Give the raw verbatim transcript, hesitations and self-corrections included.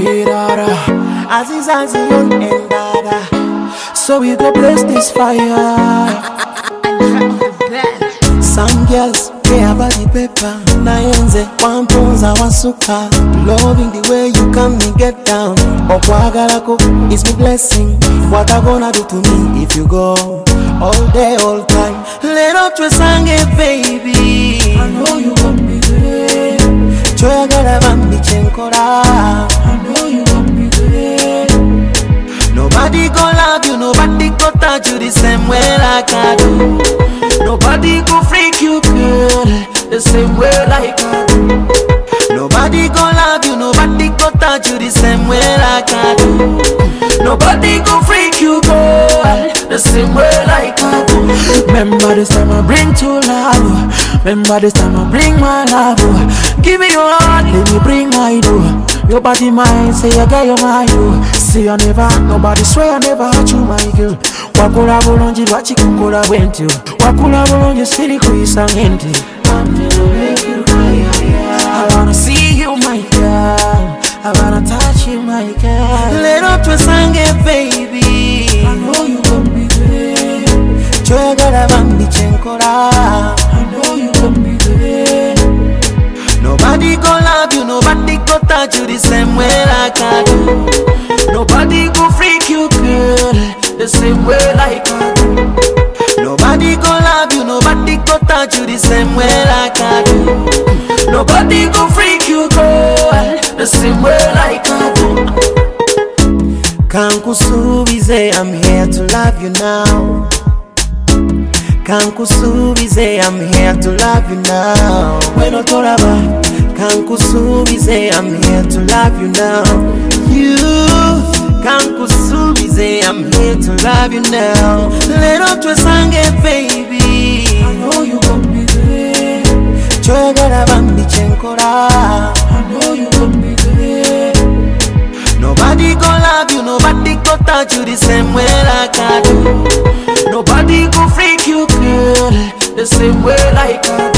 Aziz Azion and Dada. So we go bless this fire. Some girls care about the paper. Naenze wamponza wasuka. Loving the way you come me get down. Okwagarako is my blessing. What I gonna do to me if you go all day, all time? Let up to a song, baby. I know you want me there. Choya gara bambi chenkora. I know you want me there. Nobody go love you, nobody go touch you the same way like I do. Nobody go freak you, girl, the same way like I do. Nobody go love you, nobody go touch you the same way like I do. Nobody go freak you, girl, the same way like I do. Remember this time I bring true love. Remember this time I bring my love. Give me your heart, let me bring my do. Your body mine, say I got your mind. Say I never, nobody swear I never hurt you, my girl. Wakula bulungi lwakikukula bwentyo. Wakula bulungi siri kuyisa ngenti. I'm gonna make you cry. I wanna see you, my girl. I wanna touch you, my girl. Let up to a song, baby. I know you want me there. Choya gara bambi chenkora. I know you want me there. Nobody go love you, nobody go touch you the same way like I do. Nobody go freak you, girl, the same way like I do. Nobody go love you, nobody go touch you the same way like I do. Nobody go freak you, girl, the same way like I do. Kankusubize, I'm here to love you now. Kankusubize, I'm here to love you now. When otoraba, Kankusubize, I'm here to love you now. You, Kankusubize, I'm here to love you now. Let up to a song, baby. I know you want me there. Choya gara bambi chenkora. I know you want me there. Nobody go love you, nobody go touch you the same way like I do. Nobody go freak you, girl, the same way like I do.